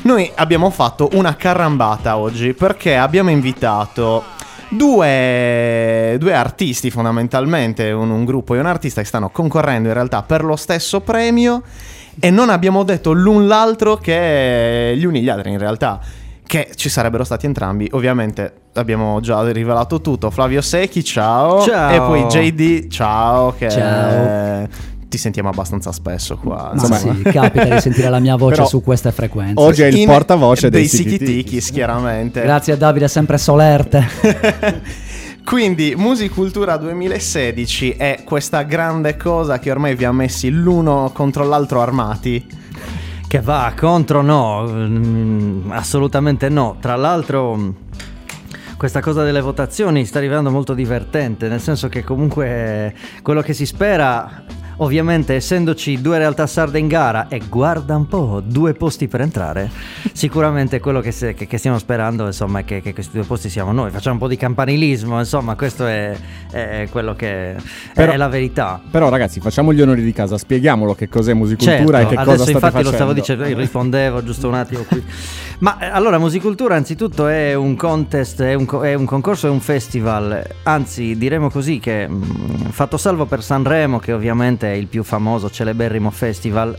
Noi abbiamo fatto una carambata oggi perché abbiamo invitato due artisti fondamentalmente, un gruppo e un artista che stanno concorrendo in realtà per lo stesso premio e non abbiamo detto l'un l'altro che gli uni gli altri in realtà, che ci sarebbero stati entrambi. Ovviamente abbiamo già rivelato tutto. Flavio Secchi, ciao. Ciao. E poi JD, ciao. Ciao. Ti sentiamo abbastanza spesso qua. Ma sì, capita di sentire la mia voce Però su queste frequenze. oggi è il portavoce dei Sikitichis, chiaramente. Grazie a Davide, sempre solerte. Quindi Musicultura 2016 è questa grande cosa che ormai vi ha messi l'uno contro l'altro armati. Che va contro, no, assolutamente no. Tra l'altro questa cosa delle votazioni sta diventando molto divertente, nel senso che comunque quello che si spera, ovviamente essendoci due realtà sarde in gara e guarda un po', 2 posti per entrare, sicuramente quello che stiamo sperando, insomma, è che questi 2 posti siamo noi. Facciamo un po' di campanilismo, insomma, questo è quello che è la verità. Però ragazzi, facciamo gli onori di casa, spieghiamolo che cos'è Musicultura, certo, e che adesso cosa state infatti facendo. lo stavo dicendo, io rispondevo giusto un attimo qui. Ma allora Musicultura anzitutto è un contest, è un concorso, è un festival, anzi diremo così che fatto salvo per Sanremo, che ovviamente è il più famoso, celeberrimo festival,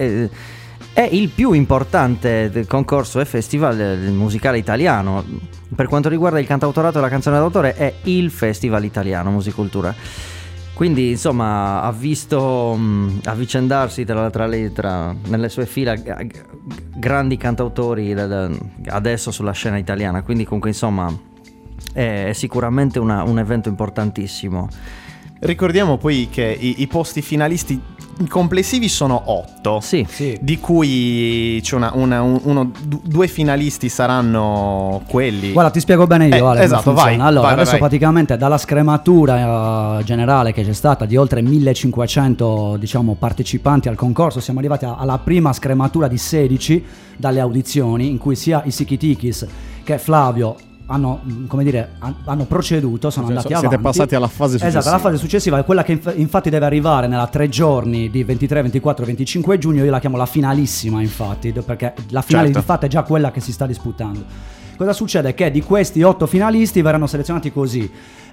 è il più importante del concorso e festival musicale italiano. Per quanto riguarda il cantautorato e la canzone d'autore è il festival italiano Musicultura. Quindi insomma ha visto avvicendarsi nelle sue fila grandi cantautori adesso sulla scena italiana, quindi comunque insomma è sicuramente un evento importantissimo. Ricordiamo poi che i posti finalisti complessivi sono 8, sì. di cui c'è 2 finalisti saranno quelli. Guarda, ti spiego bene io, Ale, esatto, come funziona. vai. Allora, vai, adesso vai. praticamente dalla scrematura generale che c'è stata di oltre 1500, diciamo, partecipanti al concorso, siamo arrivati alla prima scrematura di 16 dalle audizioni, in cui sia i Sikitichis che Flavio hanno proceduto, sono andati avanti. Siete passati alla fase successiva. Esatto, la fase successiva è quella che infatti deve arrivare nella 3 giorni di 23, 24, 25 giugno. Io la chiamo la finalissima, infatti, perché la finale Certo. di fatto è già quella che si sta disputando. Cosa succede? Che di questi 8 finalisti verranno selezionati così: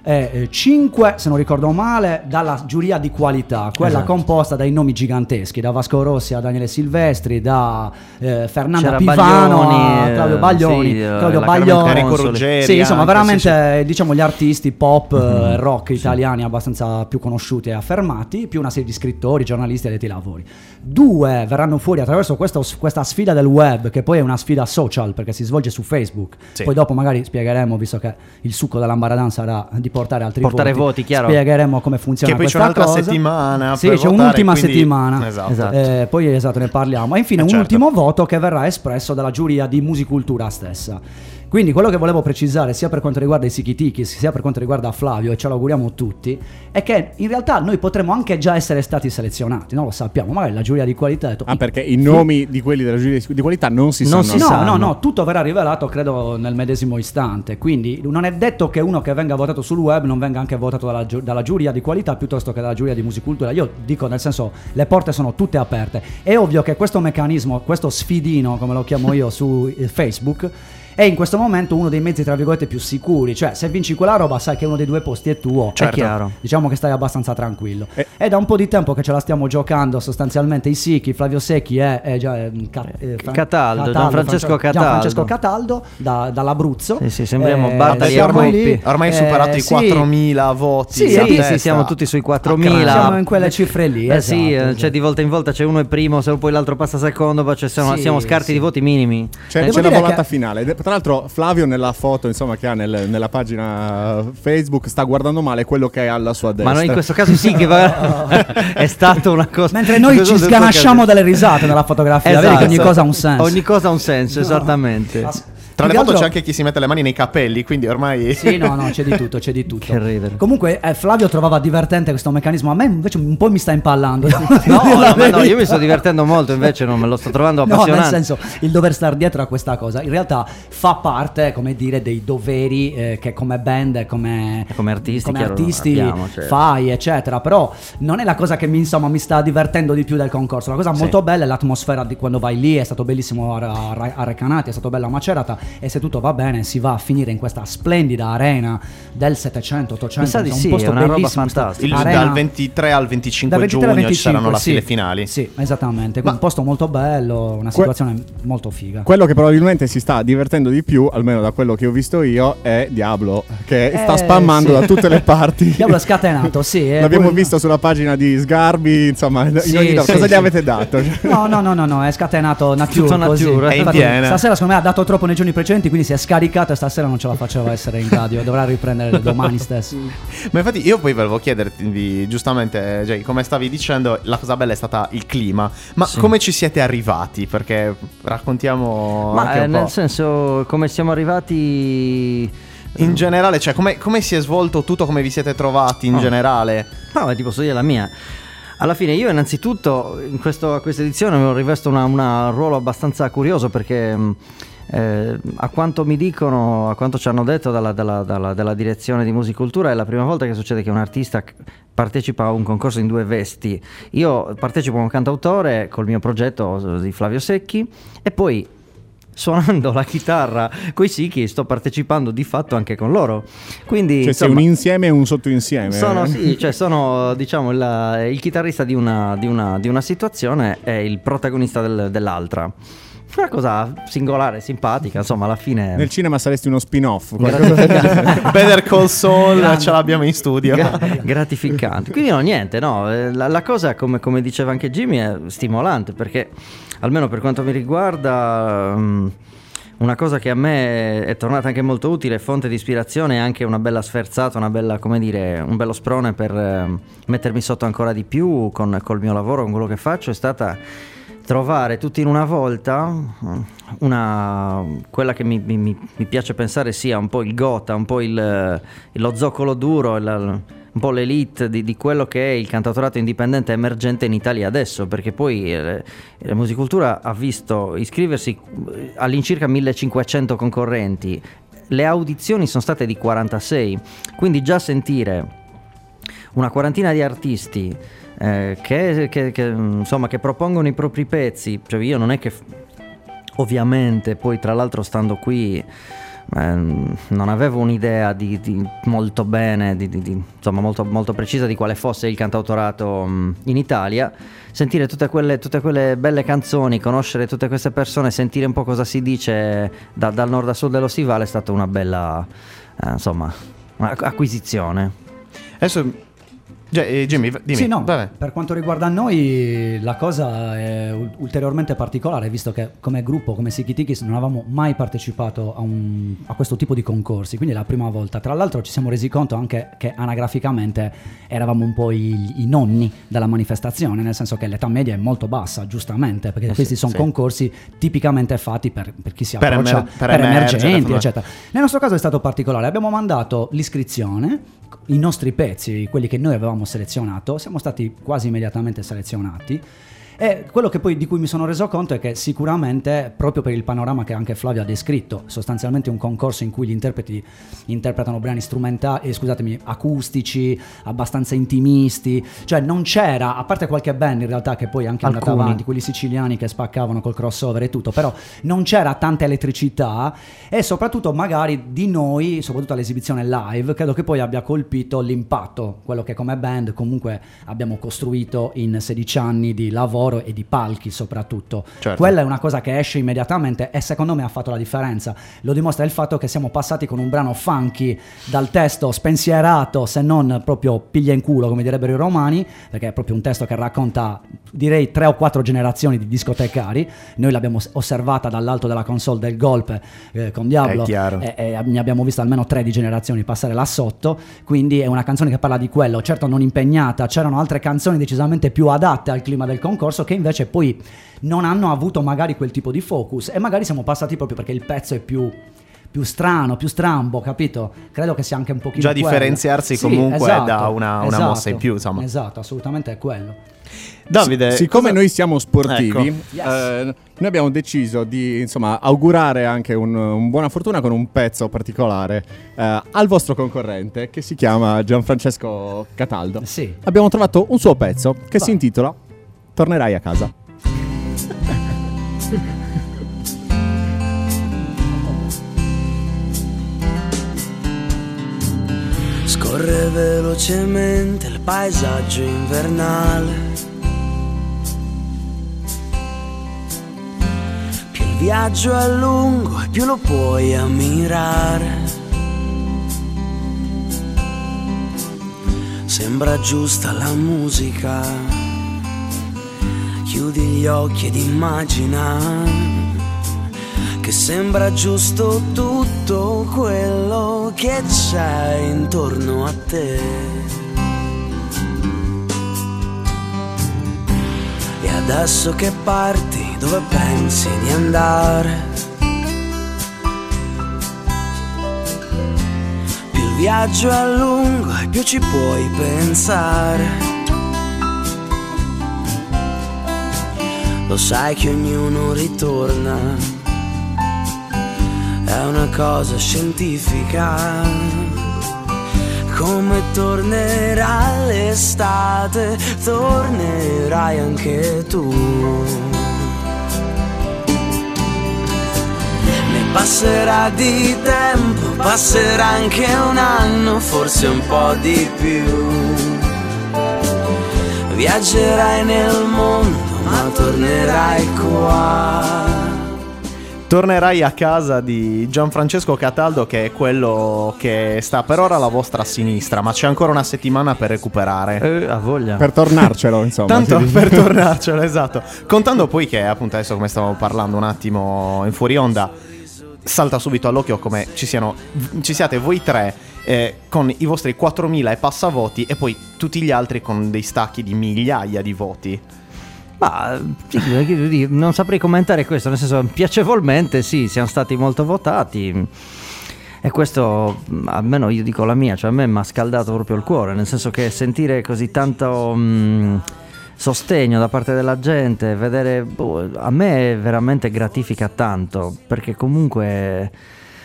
5, se non ricordo male, dalla giuria di qualità, quella esatto. composta dai nomi giganteschi, da Vasco Rossi a Daniele Silvestri, da Fernanda C'era Pivano Baglioni, a Claudio Baglioni, sì, Claudio la Baglioni, Enrico Ruggeri, sì, insomma anche, veramente diciamo gli artisti pop rock italiani abbastanza più conosciuti e affermati, più una serie di scrittori, giornalisti e addetti ai lavori. 2 verranno fuori attraverso questa sfida del web, che poi è una sfida social perché si svolge su Facebook. Sì. Poi dopo magari spiegheremo, visto che il succo dell'Ambaradan sarà di portare altri voti, chiaro. Spiegheremo come funziona Che poi c'è questa un'altra cosa. settimana Sì, per c'è votare, un'ultima quindi... settimana. Esatto. Poi ne parliamo. E infine un certo. ultimo voto che verrà espresso dalla giuria di Musicultura stessa. Quindi quello che volevo precisare, sia per quanto riguarda i Sikitichis sia per quanto riguarda Flavio, e ce lo auguriamo tutti, è che in realtà noi potremmo anche già essere stati selezionati, non lo sappiamo, magari la giuria di qualità ha detto, perché i nomi di quelli della giuria di qualità non si sanno. No, tutto verrà rivelato credo nel medesimo istante, quindi non è detto che uno che venga votato sul web non venga anche votato dalla giuria di qualità piuttosto che dalla giuria di Musicultura. Io dico, nel senso, le porte sono tutte aperte. È ovvio che questo meccanismo, questo sfidino come lo chiamo io su Facebook, è in questo momento uno dei mezzi tra virgolette più sicuri, cioè se vinci quella roba sai che uno dei 2 posti è tuo, Certo. È chiaro. Diciamo che stai abbastanza tranquillo. È da un po' di tempo che ce la stiamo giocando sostanzialmente i Sichi, Flavio Secchi e Cataldo, Gianfrancesco Cataldo dall'Abruzzo. Sì, sembriamo Bartali e Coppi. Ormai hai superato i 4.000 voti. Sì, siamo tutti sui 4.000. Siamo in quelle cifre lì. Sì, esatto. cioè di volta in volta c'è uno è primo, se poi l'altro passa secondo, poi siamo scarti di voti minimi. C'è la volata finale. Tra l'altro Flavio nella foto, insomma, che ha nella pagina Facebook, sta guardando male quello che è alla sua destra. Ma noi in questo caso sì che è stato una cosa. Mentre noi ci sganasciamo dalle risate nella fotografia, esatto. vedi che ogni cosa ha un senso. Ogni cosa ha un senso, esattamente. Tra le Più che foto altro- c'è anche chi si mette le mani nei capelli, quindi ormai... Sì, no, c'è di tutto, c'è di tutto. Che ridere. Comunque Flavio trovava divertente questo meccanismo, a me invece un po' mi sta impallando. No, io mi sto divertendo molto, invece non me lo sto trovando No, appassionante. nel senso, il dover star dietro a questa cosa in realtà fa parte, come dire, dei doveri che come band e come Come artisti, abbiamo, certo. fai, eccetera. Però non è la cosa che mi sta divertendo di più del concorso. La cosa molto bella è l'atmosfera di quando vai lì, è stato bellissimo a Recanati, è stato bello a Macerata, e se tutto va bene si va a finire in questa splendida arena del 700-800. Mi sa di un sì, posto è una roba bellissimo, fantastica. arena- Dal 23 al 25 dal 23 al giugno 25, ci saranno le sì. file finali. Sì, esattamente. Un posto molto bello, una situazione molto figa. Quello che probabilmente si sta divertendo di più, almeno da quello che ho visto io, è Diablo, che sta spammando sì. da tutte le parti. Diablo è scatenato, sì. L'abbiamo poi- visto sulla pagina di Sgarbi, insomma, Sì, in ogni sì, cosa sì. gli avete dato? No, è scatenato nature, Tutto così. nature. È in Infatti, piena. stasera secondo me ha dato troppo nei giorni precedenti, quindi si è scaricato e stasera non ce la faceva essere in radio, dovrà riprendere domani stesso. Ma infatti io poi volevo chiederti, giustamente, Jay, come stavi dicendo, la cosa bella è stata il clima. Ma Sì. come ci siete arrivati? Perché raccontiamo Ma anche un nel po'. senso, come siamo arrivati... In generale, cioè, come si è svolto tutto, come vi siete trovati in generale? No, ma ti posso dire la mia. Alla fine io innanzitutto a questa edizione mi rivesto un ruolo abbastanza curioso perché a quanto mi dicono, a quanto ci hanno detto dalla direzione di Musicultura, è la prima volta che succede che un artista partecipa a un concorso in due vesti. Io partecipo come cantautore col mio progetto di Flavio Secchi e poi suonando la chitarra coi Sichi sto partecipando di fatto anche con loro. Quindi Cioè, sei un insieme e un sottoinsieme. sono diciamo il chitarrista di una situazione e il protagonista dell'altra. Una cosa singolare, simpatica, insomma, alla fine Nel cinema saresti uno spin-off. Better Call Saul, ce l'abbiamo in studio. gratificante. Quindi no, niente, no, la cosa come diceva anche Jimmy è stimolante perché almeno per quanto mi riguarda una cosa che a me è tornata anche molto utile, fonte di ispirazione e anche una bella sferzata, una bella, come dire, un bello sprone per mettermi sotto ancora di più col mio lavoro, con quello che faccio, è stata trovare tutti in una volta quella che mi piace pensare sia un po' il gotha, un po' lo zoccolo duro, un po' l'elite di quello che è il cantautorato indipendente emergente in Italia adesso, perché poi la Musicultura ha visto iscriversi all'incirca 1500 concorrenti, le audizioni sono state di 46, quindi già sentire una quarantina di artisti insomma, che propongono i propri pezzi, cioè io non è che ovviamente poi tra l'altro stando qui non avevo un'idea di molto bene, insomma molto, molto precisa di quale fosse il cantautorato in Italia. Sentire tutte quelle belle canzoni, conoscere tutte queste persone, sentire un po' cosa si dice dal nord a sud dello Stivale è stata una bella insomma acquisizione. Adesso, Jimmy, dimmi. Sì, no, Vabbè. per quanto riguarda noi la cosa è ulteriormente particolare, visto che come gruppo, come Siki Tikis, non avevamo mai partecipato a questo tipo di concorsi, quindi è la prima volta. Tra l'altro ci siamo resi conto anche che anagraficamente eravamo un po' i nonni della manifestazione, nel senso che l'età media è molto bassa, giustamente, perché questi sono concorsi tipicamente fatti per chi si Per approccia per per emergere, emergenti, eccetera. Nel nostro caso è stato particolare, abbiamo mandato l'iscrizione, i nostri pezzi, quelli che noi avevamo selezionato, siamo stati quasi immediatamente selezionati. E quello che poi di cui mi sono reso conto è che sicuramente, proprio per il panorama che anche Flavio ha descritto, sostanzialmente un concorso in cui gli interpreti interpretano brani strumentali, acustici, abbastanza intimisti, cioè non c'era, a parte qualche band in realtà che poi è anche andata avanti, quelli siciliani che spaccavano col crossover e tutto, però non c'era tanta elettricità e soprattutto magari di noi, soprattutto all'esibizione live, credo che poi abbia colpito l'impatto, quello che come band comunque abbiamo costruito in 16 anni di lavoro e di palchi soprattutto. Certo. Quella è una cosa che esce immediatamente e secondo me ha fatto la differenza. Lo dimostra il fatto che siamo passati con un brano funky dal testo spensierato, se non proprio piglia in culo come direbbero i romani, perché è proprio un testo che racconta direi 3 o 4 generazioni di discotecari. Noi l'abbiamo osservata dall'alto della console del golpe con Diablo e ne abbiamo visto almeno 3 di generazioni passare là sotto, quindi è una canzone che parla di quello, certo non impegnata, c'erano altre canzoni decisamente più adatte al clima del concorso, concorso che invece poi non hanno avuto magari quel tipo di focus, e magari siamo passati proprio perché il pezzo è più strano, più strambo, capito? Credo che sia anche un pochino già quello. differenziarsi Sì, comunque esatto, da una esatto, mossa in più, insomma. Esatto, assolutamente è quello. Davide, siccome noi siamo sportivi, Ecco. Yes. noi abbiamo deciso di insomma augurare anche un buona fortuna con un pezzo particolare al vostro concorrente, che si chiama Gianfrancesco Cataldo. Sì. Abbiamo trovato un suo pezzo che si intitola Tornerai a casa. Scorre velocemente il paesaggio invernale, più il viaggio è lungo e più lo puoi ammirare. Sembra giusta la musica, chiudi gli occhi ed immagina che sembra giusto tutto quello che c'è intorno a te. E adesso che parti, dove pensi di andare? Più il viaggio è lungo e più ci puoi pensare. Lo sai che ognuno ritorna, è una cosa scientifica. Come tornerà l'estate, tornerai anche tu. Ne passerà di tempo, passerà anche un anno, forse un po' di più. Viaggerai nel mondo, ma tornerai qua. Tornerai a casa di Gianfrancesco Cataldo, che è quello che sta per ora alla vostra sinistra, ma c'è ancora una settimana per recuperare. Ha voglia. Per tornarcelo, insomma. Tanto per tornarcelo, esatto. Contando poi che, appunto, adesso come stavamo parlando un attimo in fuori onda, salta subito all'occhio come ci siate voi tre con i vostri 4.000 e passa voti, e poi tutti gli altri con dei stacchi di migliaia di voti. Ma non saprei commentare questo, nel senso, piacevolmente sì, siamo stati molto votati, e questo, almeno io dico la mia, cioè a me mi ha scaldato proprio il cuore, nel senso che sentire così tanto sostegno da parte della gente, vedere, a me veramente gratifica tanto, perché comunque,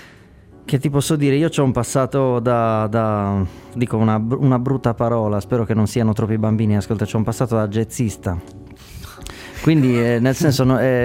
che ti posso dire, io c'ho un passato dico una brutta parola, spero che non siano troppi bambini, ascolta, c'ho un passato da jazzista. Quindi nel senso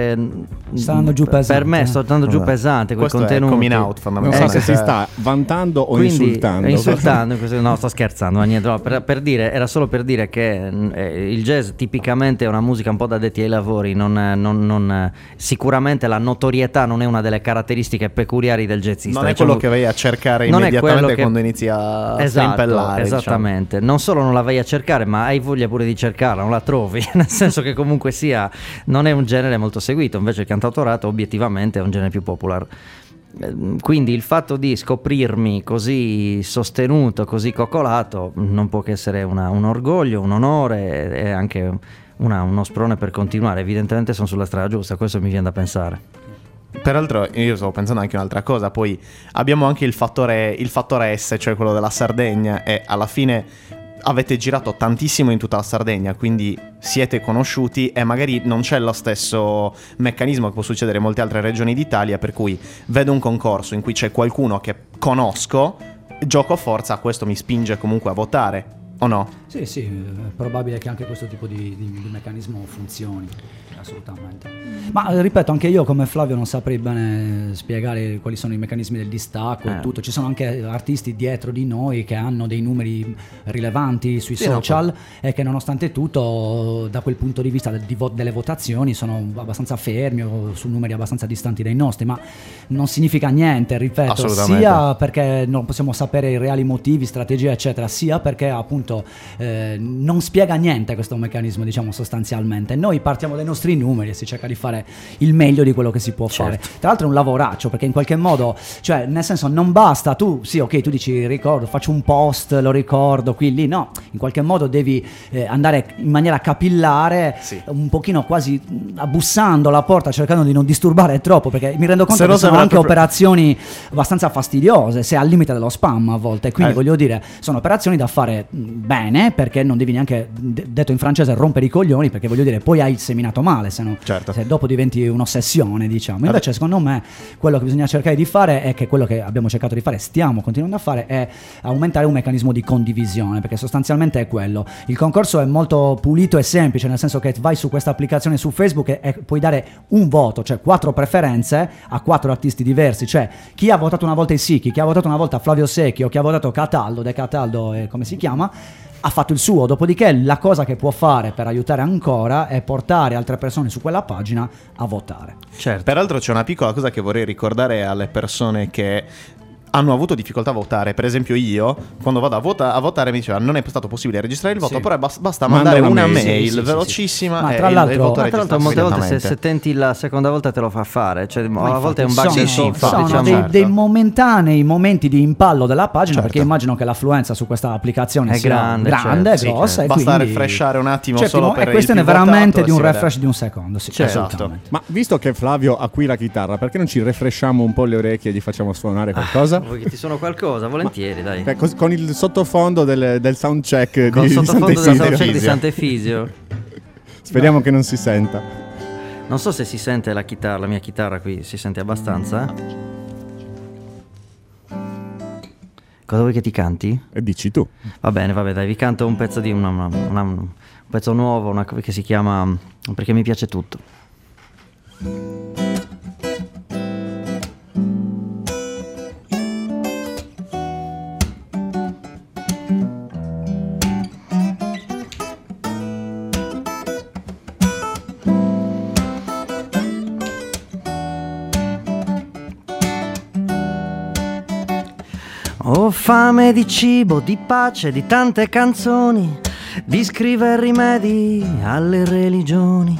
sta andando giù pesante. Per me sto andando giù pesante quei Questo contenuti. è coming out, Non fondamentalmente. so se si sta vantando o Quindi, insultando. No, sto scherzando, ma niente, no, per dire, era solo per dire che il jazz tipicamente è una musica un po' da addetti ai lavori, sicuramente la notorietà non è una delle caratteristiche peculiari del jazzista. Non è quello che vai a cercare non è immediatamente quello che- quando inizi a Esatto, strimpellare. esattamente. Non solo non la vai a cercare, ma hai voglia pure di cercarla, non la trovi, nel senso che comunque sia non è un genere molto seguito, invece il cantautorato obiettivamente è un genere più popolare. Quindi il fatto di scoprirmi così sostenuto, così coccolato, non può che essere un orgoglio, un onore e anche uno sprone per continuare. Evidentemente sono sulla strada giusta, questo mi viene da pensare. Peraltro io stavo pensando anche un'altra cosa, poi abbiamo anche il fattore S, cioè quello della Sardegna, e alla fine avete girato tantissimo in tutta la Sardegna, quindi siete conosciuti e magari non c'è lo stesso meccanismo che può succedere in molte altre regioni d'Italia, per cui vedo un concorso in cui c'è qualcuno che conosco, gioco forza, questo mi spinge comunque a votare, o no? Sì, è probabile che anche questo tipo di meccanismo funzioni, assolutamente. Ma ripeto, anche io come Flavio non saprei bene spiegare quali sono i meccanismi del distacco e tutto. Ci sono anche artisti dietro di noi che hanno dei numeri rilevanti sui social e che nonostante tutto, da quel punto di vista delle votazioni, sono abbastanza fermi o su numeri abbastanza distanti dai nostri, ma non significa niente, ripeto, Assolutamente. sia perché non possiamo sapere i reali motivi, strategie eccetera, sia perché appunto ripeto, non spiega niente questo meccanismo, diciamo, sostanzialmente. Noi partiamo dai nostri numeri e si cerca di fare il meglio di quello che si può fare. Tra l'altro è un lavoraccio, perché in qualche modo, cioè nel senso, non basta tu, sì, ok, tu dici ricordo, faccio un post, lo ricordo qui lì, no, in qualche modo devi andare in maniera capillare, un pochino quasi abbussando la porta, cercando di non disturbare troppo, perché mi rendo conto che sono anche operazioni abbastanza fastidiose, se al limite dello spam a volte, quindi voglio dire, sono operazioni da fare bene, perché non devi neanche, detto in francese, rompere i coglioni, perché voglio dire, poi hai il seminato male, se no, se dopo diventi un'ossessione, diciamo. Invece secondo me quello che bisogna cercare di fare è che quello che abbiamo cercato di fare, stiamo continuando a fare, è aumentare un meccanismo di condivisione, perché sostanzialmente è quello. Il concorso è molto pulito e semplice, nel senso che vai su questa applicazione su Facebook e puoi dare un voto, cioè 4 preferenze a 4 artisti diversi, cioè chi ha votato una volta i Sicchi, chi ha votato una volta Flavio Secchi o chi ha votato Cataldo, De Cataldo, come si chiama, ha fatto il suo. Dopodiché la cosa che può fare per aiutare ancora è portare altre persone su quella pagina a votare. Certo. Peraltro c'è una piccola cosa che vorrei ricordare alle persone che hanno avuto difficoltà a votare. Per esempio io, quando vado a votare, mi diceva non è stato possibile registrare il voto, però basta mandare una mail velocissima. Ma tra l'altro molte volte se tenti la seconda volta te lo fa fare, cioè a volte è un bug. Sono diciamo, dei momentanei momenti di impallo della pagina, perché immagino che l'affluenza su questa applicazione è sia grande, grossa, e basta quindi refreshare un attimo solo per e questo è veramente di un refresh di un secondo. Esatto. Ma visto che Flavio ha qui la chitarra, perché non ci refreshiamo un po' le orecchie e gli facciamo suonare qualcosa? Vuoi che ti suono qualcosa? Volentieri, dai. Con il sottofondo del soundcheck con di sottofondo del soundcheck di Sant'Efisio. Sant'Efisio. Speriamo che non si senta. Non so se si sente la mia chitarra qui, si sente abbastanza? Cosa vuoi che ti canti? E dici tu. Va bene, dai, vi canto un pezzo di un pezzo nuovo, che si chiama Perché mi piace tutto. Ho fame di cibo, di pace, di tante canzoni, di scrivere rimedi alle religioni,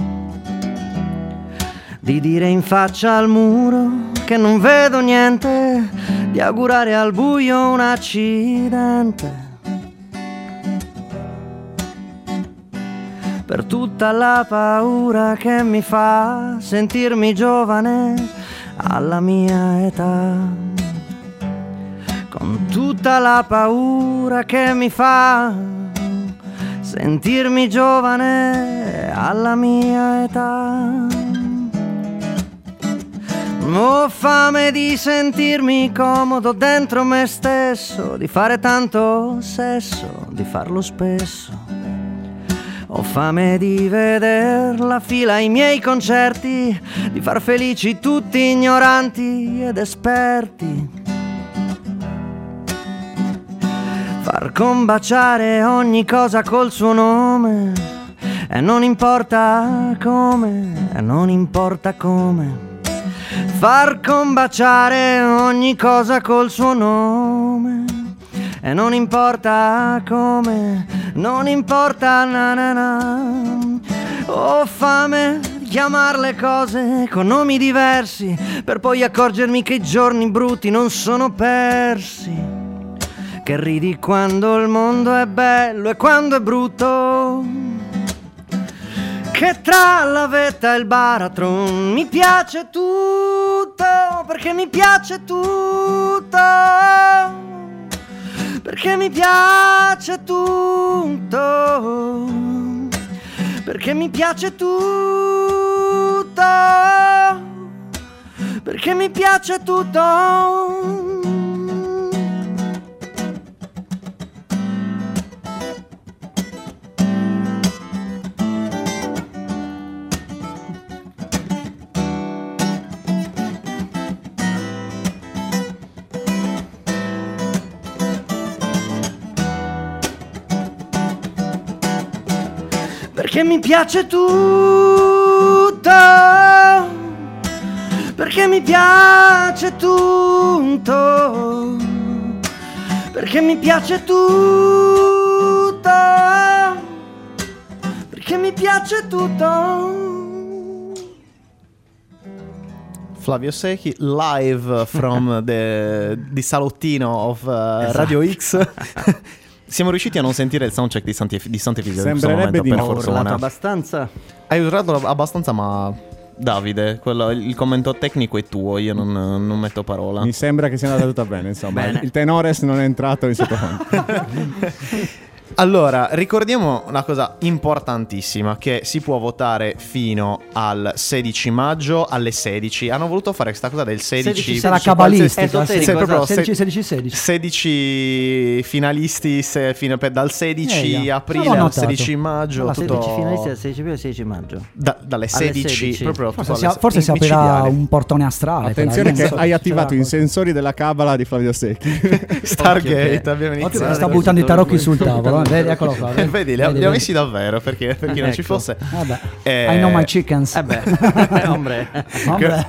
di dire in faccia al muro che non vedo niente, di augurare al buio un accidente. Per tutta la paura che mi fa sentirmi giovane alla mia età. Con tutta la paura che mi fa sentirmi giovane alla mia età. Ho fame di sentirmi comodo dentro me stesso, di fare tanto sesso, di farlo spesso. Ho fame di veder la fila ai miei concerti, di far felici tutti ignoranti ed esperti. Far combaciare ogni cosa col suo nome, e non importa come, e non importa come. Far combaciare ogni cosa col suo nome, e non importa come, non importa na na na. Ho fame di chiamar le cose con nomi diversi, per poi accorgermi che i giorni brutti non sono persi. Che ridi quando il mondo è bello e quando è brutto, che tra la vetta e il baratron mi piace tutto, perché mi piace tutto, perché mi piace tutto, perché mi piace tutto, perché mi piace tutto. Perché mi piace tutto, perché mi piace tutto, perché mi piace tutto, tutto, perché mi piace tutto. Flavio Secchi live from di Salottino of Radio X. Siamo riusciti a non sentire il soundcheck di Sant'Efidio in questo Sembrerebbe momento, di per no. fortuna. Urlato abbastanza. Hai urlato abbastanza, ma Davide, il commento tecnico è tuo, io non metto parola. Mi sembra che sia andata tutta bene, insomma. Bene. Il tenores non è entrato in sottofondo. Allora, ricordiamo una cosa importantissima, che si può votare fino al 16 maggio alle 16. Hanno voluto fare questa cosa del 16. Sarà cabalistica. esoterico, Sì, esatto. 16-16-16. 16 finalisti dal 16 aprile L'ho al notato. 16 maggio. Ma tutto 16 finalisti al 16 aprile e 16 maggio. dalle 16, 16. proprio Forse si aprirà micidiali. un portone astrale. Attenzione che non so, hai attivato c'era i sensori della Cabala di Flavio Secchi. Stargate, abbiamo Oddio, iniziato. sta buttando i tarocchi sul tavolo. Vedi, eccolo qua. Vedi, li ho messi davvero, perché per chi non ci Ecco. fosse. Vabbè. Eh, I know my chickens. Ombre. Vabbè.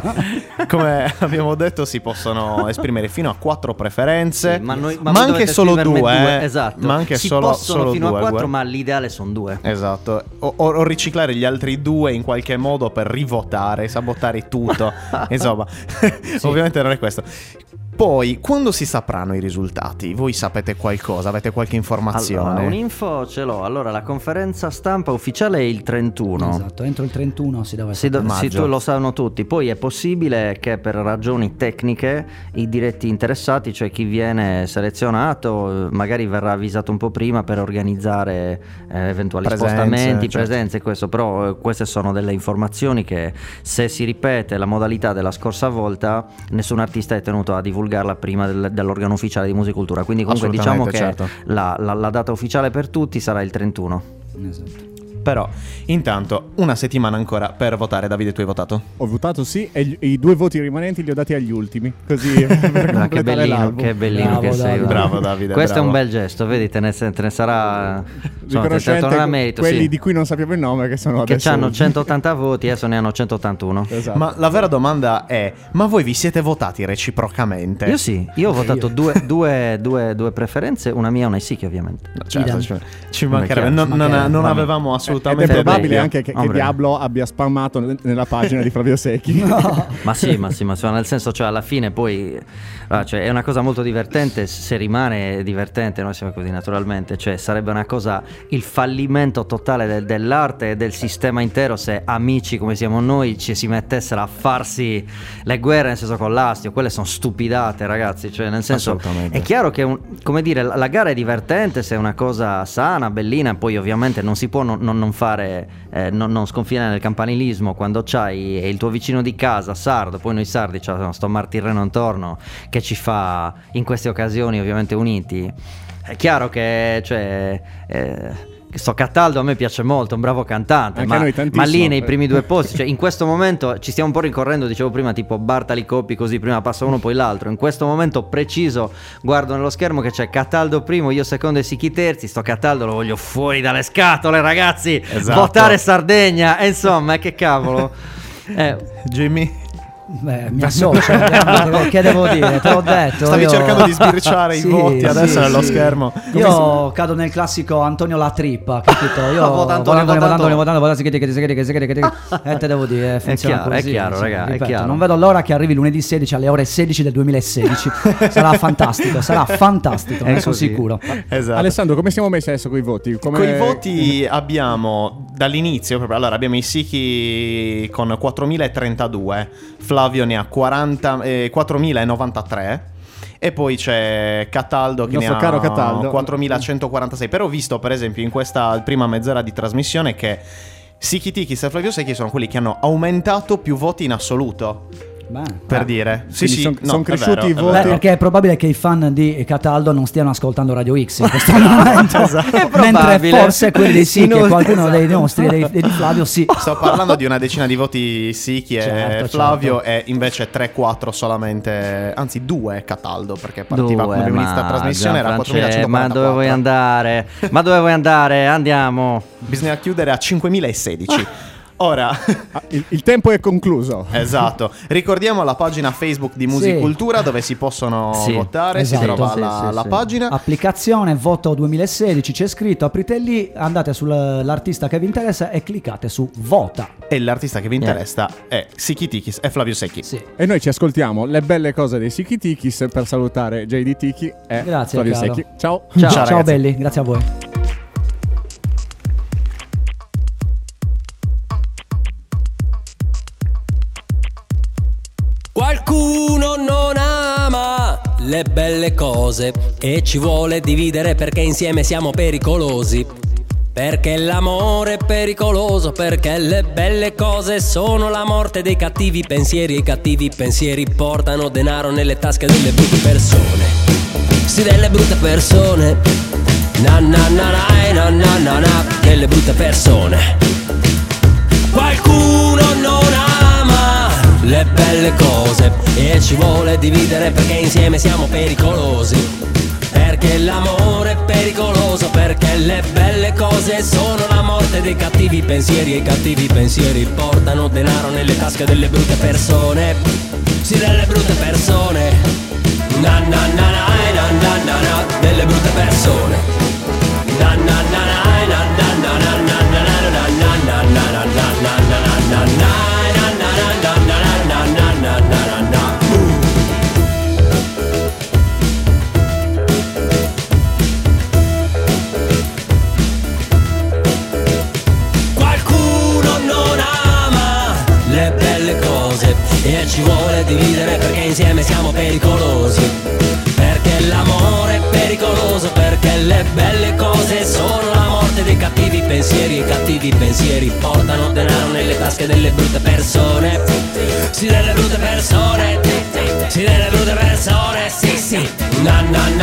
Come abbiamo detto, si possono esprimere fino a 4 preferenze, Sì, ma voi anche dovete solo scriverne 2, esatto. ma anche si solo possono fino due, a 4, guarda. ma l'ideale sono 2. Esatto, o riciclare gli altri 2 in qualche modo per rivotare, sabotare tutto. Insomma, ovviamente non è questo. Poi, quando si sapranno i risultati, voi sapete qualcosa? Avete qualche informazione? Allora, un'info ce l'ho. Allora, la conferenza stampa ufficiale è il 31. Esatto, entro il 31 si deve Sì, maggio. lo sanno tutti. Poi è possibile che per ragioni tecniche i diretti interessati, cioè chi viene selezionato, magari verrà avvisato un po' prima per organizzare eventuali Presenze, spostamenti, certo. presenze, questo. Però queste sono delle informazioni che, se si ripete la modalità della scorsa volta, nessun artista è tenuto a divulgarla prima dell'organo ufficiale di Musicultura. Quindi comunque diciamo che Assolutamente, certo. la data ufficiale per tutti sarà il 31. Esatto. Però, intanto, una settimana ancora per votare. Davide, tu hai votato? Ho votato sì e i 2 voti rimanenti li ho dati agli ultimi. Così per Ah, che completare bellino, l'album. che bellino Bravo, che sei. Davide. guarda. Bravo, Davide, Questo bravo. è un bel gesto, vedi, te ne sarà Riconoscente torna a merito, quelli sì. di cui non sappiamo il nome, che sono Che adesso hanno 180 voti, adesso ne hanno 181. Esatto. Ma la vera domanda è: ma voi vi siete votati reciprocamente? Io sì, io ho votato due preferenze, una mia e una Isiki ovviamente. No, certo, Idem. ci mancherebbe. chiaro, Non vabbè. avevamo Ed è assolutamente probabile dubbio. anche che Ombre. Diablo abbia spammato nella pagina di Flavio Secchi. Ma sì, nel senso, cioè alla fine poi cioè, è una cosa molto divertente, se rimane divertente, noi siamo così naturalmente, cioè sarebbe una cosa, il fallimento totale dell'arte e del sistema intero se amici come siamo noi ci si mettessero a farsi le guerre, nel senso, con l'astio. Quelle sono stupidate, ragazzi, cioè nel senso, Assolutamente. è chiaro che come dire, la gara è divertente se è una cosa sana, bellina, poi ovviamente non si può non fare non sconfinare nel campanilismo quando c'hai il tuo vicino di casa sardo, poi noi sardi c'è sto martirreno intorno che ci fa in queste occasioni ovviamente uniti. È chiaro che cioè sto Cataldo a me piace molto, è un bravo cantante, Anche a noi ma tantissimo. lì nei primi 2 posti, cioè in questo momento ci stiamo un po' rincorrendo, dicevo prima, tipo Bartali Coppi, così prima passa uno poi l'altro. In questo momento preciso guardo nello schermo che c'è Cataldo primo, io secondo e Sicchi terzi. Sto Cataldo lo voglio fuori dalle scatole, ragazzi. Esatto. Votare Sardegna, e insomma, che cavolo. Jimmy, Beh, mi associo. Che devo dire? Te l'ho detto. stavi io- cercando di sbirciare i Sì, voti adesso sì, nello sì. schermo. Io cado nel classico Antonio La Trippa, capito? Io Vota Antonio, votando, e te devo dire, funziona chiaro, è così, chiaro, sì, raga, è ripeto, chiaro. non vedo l'ora che arrivi lunedì 16 alle ore 16 del 2016. Sarà fantastico, ne sono così. sicuro. Esatto. Alessandro, come siamo messi adesso con i voti? Con i voti abbiamo dall'inizio proprio, allora abbiamo i Sicchi con 4032, Flavio ne ha 4093 e poi c'è Cataldo che Il ne nostro ha caro Cataldo. 4146. Però ho visto per esempio in questa prima mezz'ora di trasmissione che Sicchi Tichis e Flavio Secchi sono quelli che hanno aumentato più voti in assoluto. Beh. Per dire, sì, Quindi sì, son no, cresciuti è i vero, voti. è Beh, vero. perché è probabile che i fan di Cataldo non stiano ascoltando Radio X in questo momento. È Mentre probabile. forse quelli dei Sicchi e Inoltre, qualcuno dei esatto. nostri, dei di Flavio, sì. Sto parlando di una decina di voti Sicchi e Certo, Flavio, certo. e invece 3-4 solamente, anzi 2 Cataldo, perché partiva Due, quando abbiamo iniziato la trasmissione era Gianfrancesco, 4144. ma dove vuoi andare? Ma dove vuoi andare? Andiamo. Bisogna chiudere a 5016. Ora, il tempo è concluso. esatto. Ricordiamo la pagina Facebook di Musicultura dove si possono votare. Esatto. Si trova Sì, la pagina. Applicazione voto 2016, c'è scritto, aprite lì, andate sull'artista che vi interessa e cliccate su vota. E l'artista che vi interessa è Sikitikis e Flavio Secchi. Sì. E noi ci ascoltiamo le belle cose dei Sikitikis per salutare JD Tiki e Grazie, Flavio caro. Secchi. Ciao. Ciao, Ciao ragazzi. belli, grazie a voi. Qualcuno non ama le belle cose e ci vuole dividere perché insieme siamo pericolosi. Perché l'amore è pericoloso, perché le belle cose sono la morte dei cattivi pensieri e i cattivi pensieri portano denaro nelle tasche delle brutte persone. Sì, delle brutte persone. Na na na na na na na na, delle brutte persone. Qualcuno non ama le belle cose e ci vuole dividere perché insieme siamo pericolosi. Perché l'amore è pericoloso, perché le belle cose sono la morte dei cattivi pensieri e i cattivi pensieri portano denaro nelle tasche delle brutte persone. Sì, delle brutte persone. Na na na na na na na na, delle brutte persone. Na na na na na na na na na na na na na na na na na na na. E ci vuole dividere perché insieme siamo pericolosi. Perché l'amore è pericoloso, perché le belle cose sono la morte dei cattivi pensieri e i cattivi pensieri portano denaro nelle tasche delle brutte persone. Sì, delle brutte persone. Sì, delle brutte persone, sì sì. Na na na